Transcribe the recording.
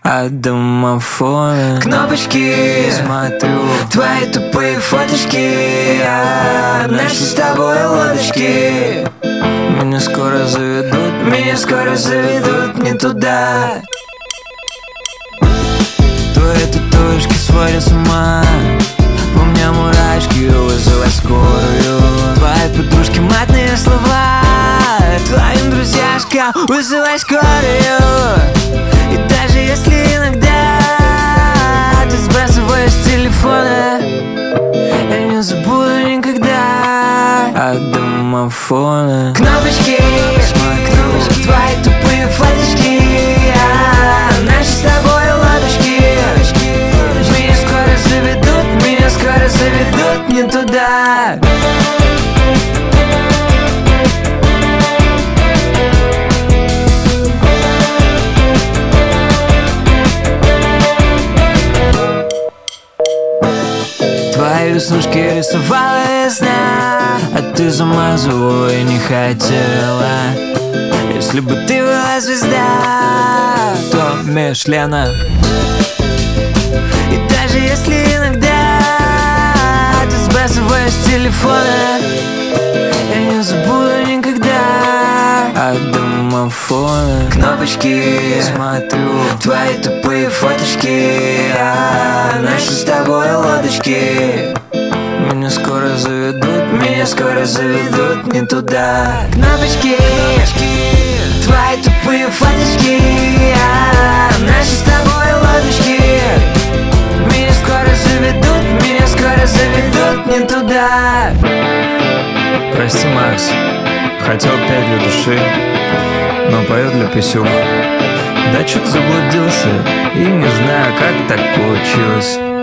от домофона. Кнопочки, смотрю твои тупые фоточки, наши с тобой лодочки. Меня скоро заведут не туда. Твои татуировки сводят с ума, у меня мурашки, вызывай скорую. Твои подружки матные слова, твоим друзьяшкам вызывай скорую. И даже если иногда ты сбрасываешь с телефона, я не забуду никогда от домофона. Кнопочки, твои тупые фоточки, наши с тобой лодочки. Меня скоро заведут не туда. Твои веснушки рисовала весна, а ты замазывала и не хотела. Если бы ты была звезда, то Мишлена. И даже если иногда ты сбрасываешь с телефона, я не забуду никогда от домофона. Кнопочки, смотрю твои тупые фоточки, наши с тобой лодочки. Меня скоро заведут не туда. Кнопочки, твои тупые фоточки, наши с тобой лодочки. Меня скоро заведут не туда. Прости, Макс, хотел петь для души, но пою для писюх. Да чё-то заблудился и не знаю, как так получилось.